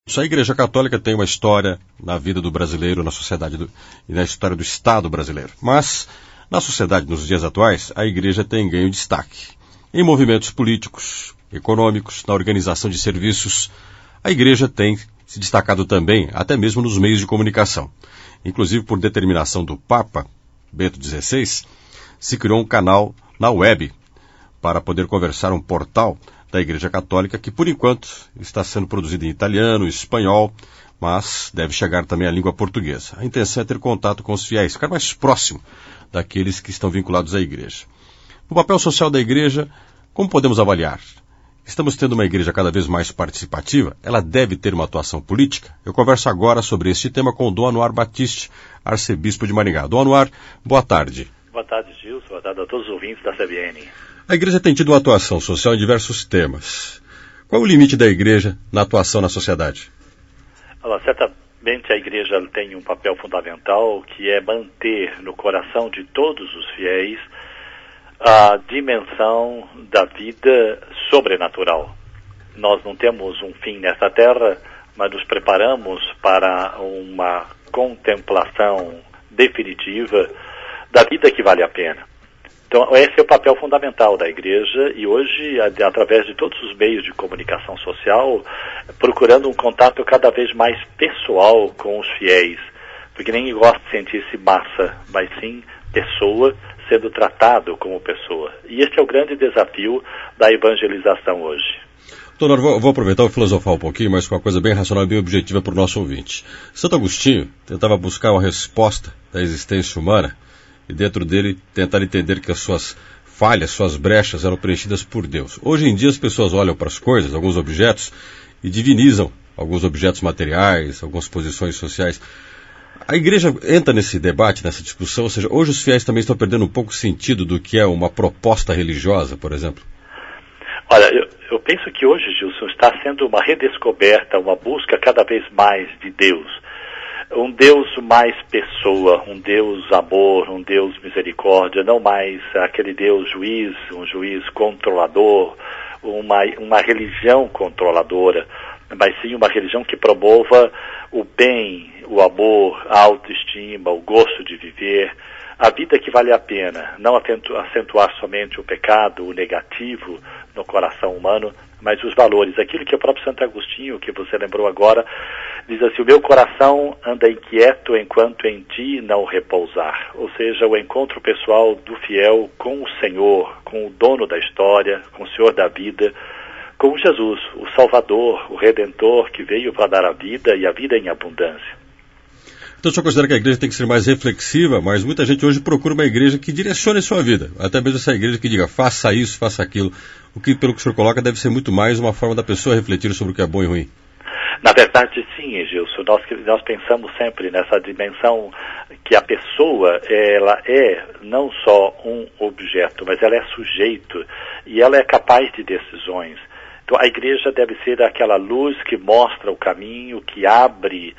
A Igreja Católica tem uma história na vida do brasileiro, na sociedade e na história do Estado brasileiro. Mas, na sociedade, nos dias atuais, a Igreja tem ganho destaque. Em movimentos políticos, econômicos, na organização de serviços, a Igreja tem se destacado também, até mesmo nos meios de comunicação. Inclusive, por determinação do Papa Bento XVI, se criou um canal na web para poder conversar, um portal da Igreja Católica, que por enquanto está sendo produzido em italiano, espanhol, mas deve chegar também à língua portuguesa. A intenção é ter contato com os fiéis, ficar mais próximo daqueles que estão vinculados à Igreja. O papel social da Igreja, como podemos avaliar? Estamos tendo uma Igreja cada vez mais participativa? Ela deve ter uma atuação política? Eu converso agora sobre este tema com o Dom Anuar Batiste, arcebispo de Maringá. Dom Anuar, boa tarde. Boa tarde, Gilson. Boa tarde a todos os ouvintes da CBN. A Igreja tem tido uma atuação social em diversos temas. Qual é o limite da Igreja na atuação na sociedade? Certamente a Igreja tem um papel fundamental, que é manter no coração de todos os fiéis a dimensão da vida sobrenatural. Nós não temos um fim nessa terra, mas nos preparamos para uma contemplação definitiva da vida que vale a pena. Então, esse é o papel fundamental da Igreja e hoje, através de todos os meios de comunicação social, procurando um contato cada vez mais pessoal com os fiéis, porque ninguém gosta de sentir-se massa, mas sim pessoa, sendo tratado como pessoa. E este é o grande desafio da evangelização hoje. Doutor, vou aproveitar e filosofar um pouquinho, mas com uma coisa bem racional e bem objetiva para o nosso ouvinte. Santo Agostinho tentava buscar uma resposta da existência humana e dentro dele tentar entender que as suas falhas, suas brechas eram preenchidas por Deus. Hoje em dia as pessoas olham para as coisas, alguns objetos, e divinizam alguns objetos materiais, algumas posições sociais. A Igreja entra nesse debate, nessa discussão, ou seja, hoje os fiéis também estão perdendo um pouco o sentido do que é uma proposta religiosa, por exemplo? Olha, eu penso que hoje, Gilson, está sendo uma redescoberta, uma busca cada vez mais de Deus. Um Deus mais pessoa, um Deus amor, um Deus misericórdia, não mais aquele Deus juiz, um juiz controlador, uma religião controladora, mas sim uma religião que promova o bem, o amor, a autoestima, o gosto de viver, a vida que vale a pena, não acentuar somente o pecado, o negativo no coração humano, mas os valores. Aquilo que o próprio Santo Agostinho, que você lembrou agora, diz assim: o meu coração anda inquieto enquanto em ti não repousar. Ou seja, o encontro pessoal do fiel com o Senhor, com o dono da história, com o Senhor da vida, com Jesus, o Salvador, o Redentor, que veio para dar a vida e a vida em abundância. Então o senhor considera que a Igreja tem que ser mais reflexiva, mas muita gente hoje procura uma Igreja que direcione a sua vida. Até mesmo essa Igreja que diga, faça isso, faça aquilo. O que, pelo que o senhor coloca, deve ser muito mais uma forma da pessoa refletir sobre o que é bom e ruim. Na verdade, sim, Gilson. Nós pensamos sempre nessa dimensão que a pessoa, ela é não só um objeto, mas ela é sujeito e ela é capaz de decisões. Então, a Igreja deve ser aquela luz que mostra o caminho, que abre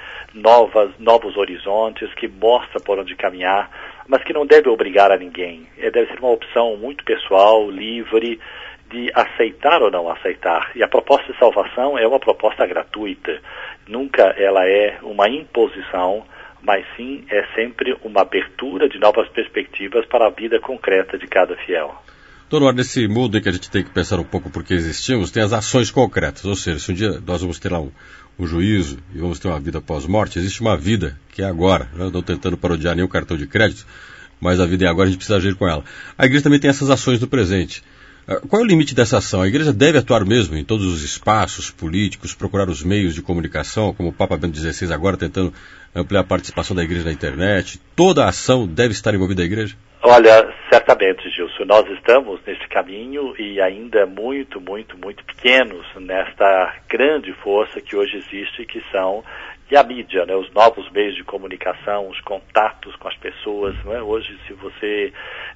novos horizontes, que mostra por onde caminhar, mas que não deve obrigar a ninguém. Deve ser uma opção muito pessoal, livre, de aceitar ou não aceitar. E a proposta de salvação é uma proposta gratuita. Nunca ela é uma imposição, mas sim é sempre uma abertura de novas perspectivas para a vida concreta de cada fiel. Doutor, nesse mundo em que a gente tem que pensar um pouco porque existimos, tem as ações concretas. Ou seja, se um dia nós vamos ter lá um juízo e vamos ter uma vida pós-morte, existe uma vida que é agora. Eu não estou tentando parodiar nenhum cartão de crédito, mas a vida é agora, a gente precisa agir com ela. A Igreja também tem essas ações do presente. Qual é o limite dessa ação? A Igreja deve atuar mesmo em todos os espaços políticos, procurar os meios de comunicação, como o Papa Bento XVI agora tentando ampliar a participação da Igreja na internet. Toda a ação deve estar envolvida a Igreja? Olha, certamente, Gilson, nós estamos nesse caminho e ainda muito, muito, muito pequenos nesta grande força que hoje existe, que é a mídia, né? Os novos meios de comunicação, os contatos com as pessoas. Não é? Hoje, se você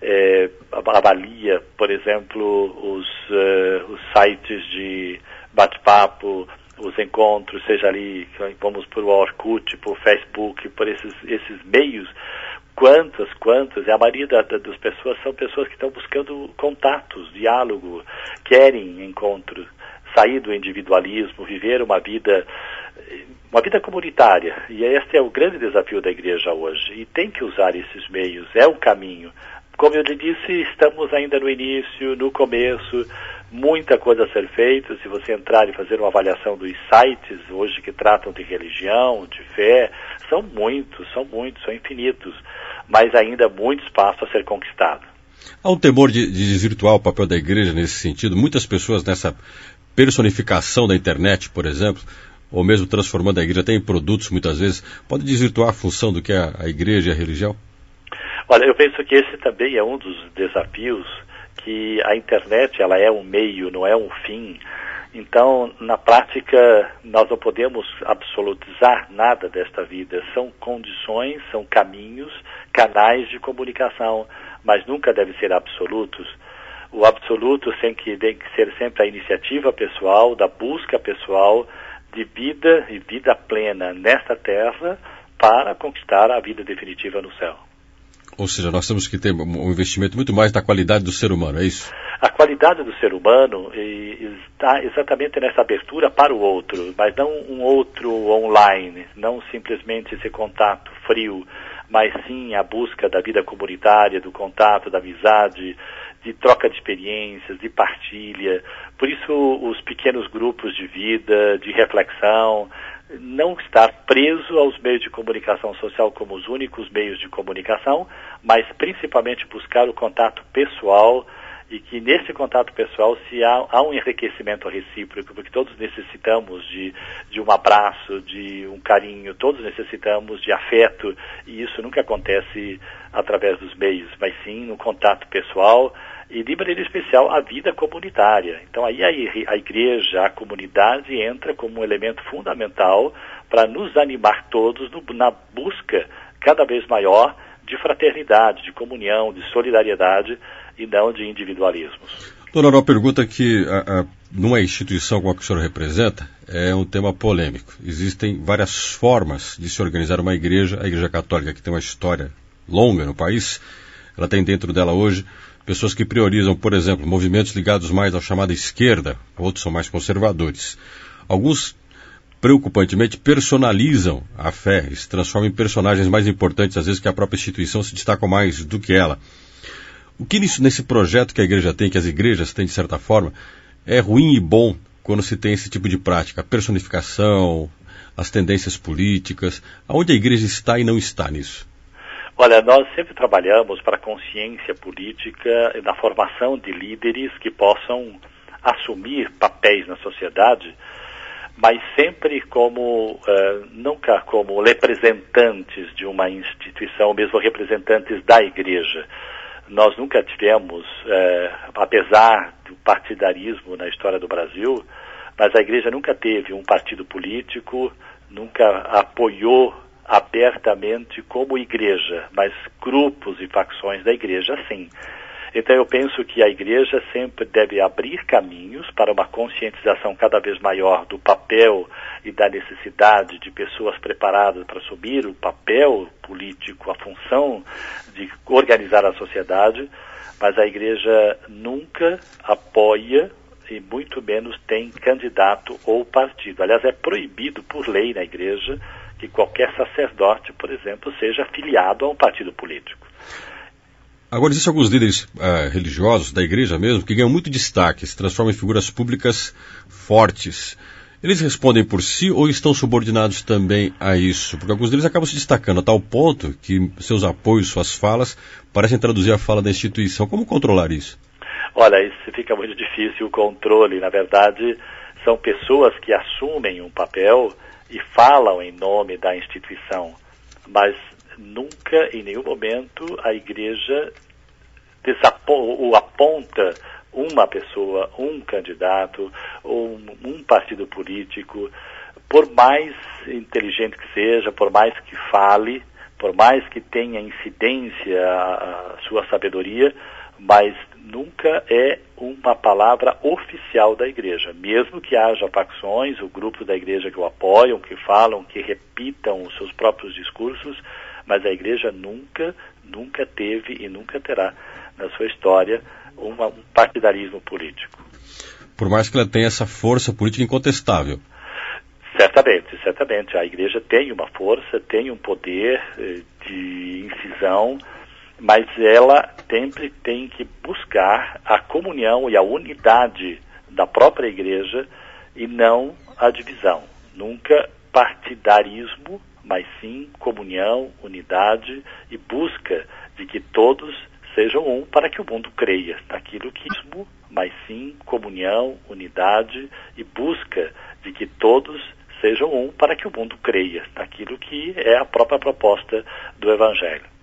avalia, por exemplo, os sites de bate-papo, os encontros, seja ali, vamos por Orkut, por Facebook, por esses meios, quantas, e a maioria das pessoas são pessoas que estão buscando contatos, diálogo, querem encontros, sair do individualismo, viver uma vida uma vida comunitária. E este é o grande desafio da igreja hoje. E tem que usar esses meios, é um caminho. Como eu lhe disse, estamos ainda no início, no começo, muita coisa a ser feita. Se você entrar e fazer uma avaliação dos sites hoje que tratam de religião, de fé, são muitos, são infinitos, mas ainda muito espaço a ser conquistado. Há um temor de desvirtuar o papel da igreja nesse sentido. Muitas pessoas nessa personificação da internet, por exemplo, ou mesmo transformando a igreja até em produtos, muitas vezes, pode desvirtuar a função do que é a igreja e a religião? Olha, eu penso que esse também é um dos desafios, que a internet ela é um meio, não é um fim. Então, na prática, nós não podemos absolutizar nada desta vida. São condições, são caminhos, canais de comunicação, mas nunca devem ser absolutos. O absoluto tem que ser sempre a iniciativa pessoal, da busca pessoal de vida e vida plena nesta terra para conquistar a vida definitiva no céu. Ou seja, nós temos que ter um investimento muito mais na qualidade do ser humano, é isso? A qualidade do ser humano está exatamente nessa abertura para o outro, mas não um outro online, não simplesmente esse contato frio, mas sim a busca da vida comunitária, do contato, da amizade, de troca de experiências, de partilha. Por isso, os pequenos grupos de vida, de reflexão, não estar preso aos meios de comunicação social como os únicos meios de comunicação, mas principalmente buscar o contato pessoal, e que nesse contato pessoal há um enriquecimento recíproco, porque todos necessitamos de um abraço, de um carinho, todos necessitamos de afeto, e isso nunca acontece através dos meios, mas sim no contato pessoal e, de maneira especial, a vida comunitária. Então aí a igreja, a comunidade entra como um elemento fundamental para nos animar todos na busca cada vez maior de fraternidade, de comunhão, de solidariedade e não de individualismos. Dona Aurora, pergunta que numa instituição como a que o senhor representa, é um tema polêmico. Existem várias formas de se organizar uma igreja. A Igreja Católica, que tem uma história longa no país, ela tem dentro dela hoje pessoas que priorizam, por exemplo, movimentos ligados mais à chamada esquerda, outros são mais conservadores. Alguns, preocupantemente, personalizam a fé e se transformam em personagens mais importantes, às vezes, que a própria instituição, se destacam mais do que ela. O que nesse projeto que a igreja tem, que as igrejas têm de certa forma, é ruim e bom quando se tem esse tipo de prática? A personificação, as tendências políticas, aonde a igreja está e não está nisso? Olha, nós sempre trabalhamos para a consciência política e na formação de líderes que possam assumir papéis na sociedade, mas sempre nunca como representantes de uma instituição, mesmo representantes da igreja. Nós nunca tivemos, apesar do partidarismo na história do Brasil, mas a igreja nunca teve um partido político, nunca apoiou abertamente como igreja, mas grupos e facções da igreja sim. Então eu penso que a igreja sempre deve abrir caminhos para uma conscientização cada vez maior do papel e da necessidade de pessoas preparadas para assumir o papel político, a função de organizar a sociedade, mas a igreja nunca apoia e muito menos tem candidato ou partido. Aliás, é proibido por lei na igreja que qualquer sacerdote, por exemplo, seja afiliado a um partido político. Agora, existem alguns líderes religiosos da igreja mesmo que ganham muito destaque, se transformam em figuras públicas fortes. Eles respondem por si ou estão subordinados também a isso? Porque alguns deles acabam se destacando a tal ponto que seus apoios, suas falas, parecem traduzir a fala da instituição. Como controlar isso? Olha, isso fica muito difícil o controle. Na verdade, são pessoas que assumem um papel e falam em nome da instituição, mas nunca, em nenhum momento, a igreja aponta uma pessoa, um candidato, ou um partido político, por mais inteligente que seja, por mais que fale, por mais que tenha incidência a sua sabedoria, mas nunca é uma palavra oficial da igreja, mesmo que haja facções, o grupo da igreja que o apoiam, que falam, que repitam os seus próprios discursos, mas a igreja nunca teve e nunca terá na sua história um partidarismo político. Por mais que ela tenha essa força política incontestável. Certamente, certamente. A igreja tem uma força, tem um poder de incisão, mas ela sempre tem que buscar a comunhão e a unidade da própria igreja e não a divisão. Nunca partidarismo, mas sim comunhão, unidade e busca de que todos sejam um para que o mundo creia naquilo que mas sim comunhão, unidade e busca de que todos sejam um para que o mundo creia naquilo que é a própria proposta do Evangelho.